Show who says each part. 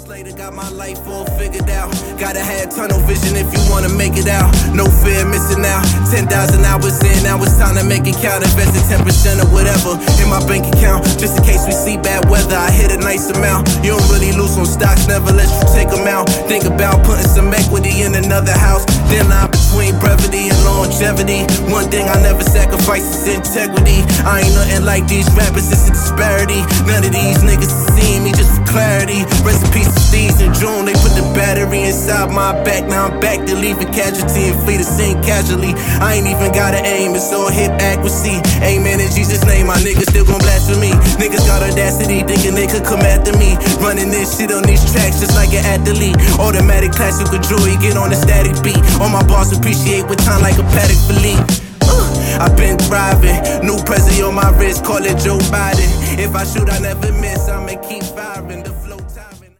Speaker 1: months later, got my life all figured out. Gotta have tunnel vision if you wanna make it out. No fear missing out. 10,000 hours in, now it's time to make it count. Invested 10% or whatever in my bank account, just in case we see bad weather. I hit a nice amount. You don't really lose on stocks, never let you take them out. Think about putting some equity in another house. Thin line between brevity and longevity. One thing I never sacrifice is integrity. I ain't nothing like these rappers, it's a disparity. None of these niggas see me just for clarity. Rest in peace to Steve's in June. They put the battery inside my back. Now I'm back to leave a casualty and flee the scene casually. I ain't even gotta aim, it's all hip accuracy. Amen in Jesus' name, my niggas still gon' blaspheme. Niggas got audacity, thinking they could come after me. Running this shit on these tracks just like an athlete. Automatic classical joy, get on the static beat. All my bars appreciate with time like a Patek Philippe. I've been thriving, new Prezi on my wrist, call it Joe Biden. If I shoot, I never miss, I'ma keep